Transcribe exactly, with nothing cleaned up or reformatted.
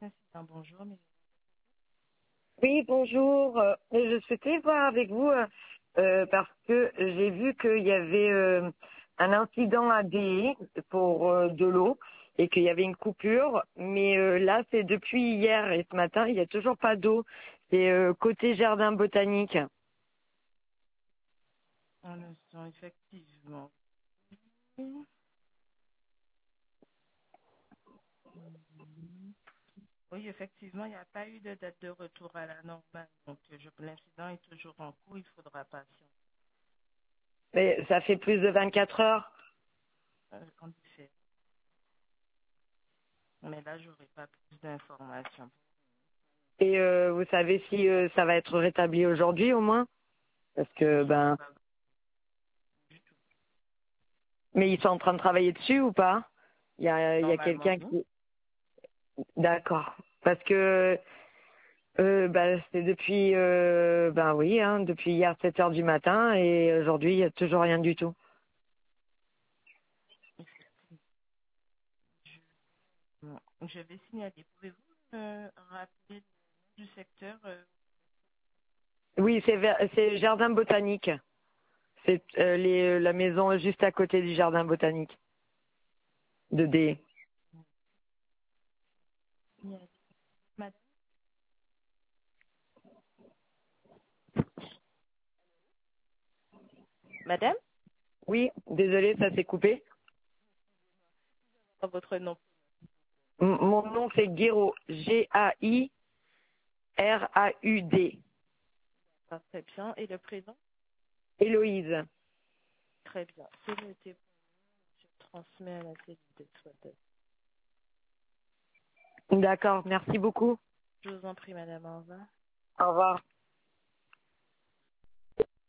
Incident, bonjour. Mais... Oui, bonjour. Euh, Je souhaitais voir avec vous euh, euh, parce que j'ai vu qu'il y avait euh, un incident à D E pour euh, de l'eau et qu'il y avait une coupure. Mais euh, là, c'est depuis hier et ce matin, il n'y a toujours pas d'eau. C'est euh, côté jardin botanique. Un instant, effectivement. Oui, effectivement, il n'y a pas eu de date de retour à la normale. Donc, euh, je- l'incident est toujours en cours. Il faudra patienter. Mais ça fait plus de vingt-quatre heures. Euh, en effet. Mais là, je n'aurai pas plus d'informations. Et euh, vous savez si euh, ça va être rétabli aujourd'hui au moins? Parce Je que ne sais ben, pas du tout. mais ils sont en train de travailler dessus ou pas? Il y a, il y a Normalement, quelqu'un oui. qui. D'accord. Parce que Euh, bah, c'est depuis, euh, ben oui, hein, depuis hier sept heures du matin et aujourd'hui il y a toujours rien du tout. Bon, je vais signaler. Pouvez-vous euh, rappeler le nom du secteur euh, Oui, c'est vers- c'est jardin botanique. C'est euh, les, la maison juste à côté du jardin botanique de D. signaler. Madame, Madame, Oui, désolé, ça s'est coupé. votre nom. M- mon nom c'est Guiraud, G A I R A U D. Ah, très bien. Et le prénom? Héloïse. Très bien. C'est noté. Je transmets à la cellule d'exploitation. D'accord, merci beaucoup. Je vous en prie, Madame. Au revoir. Au revoir.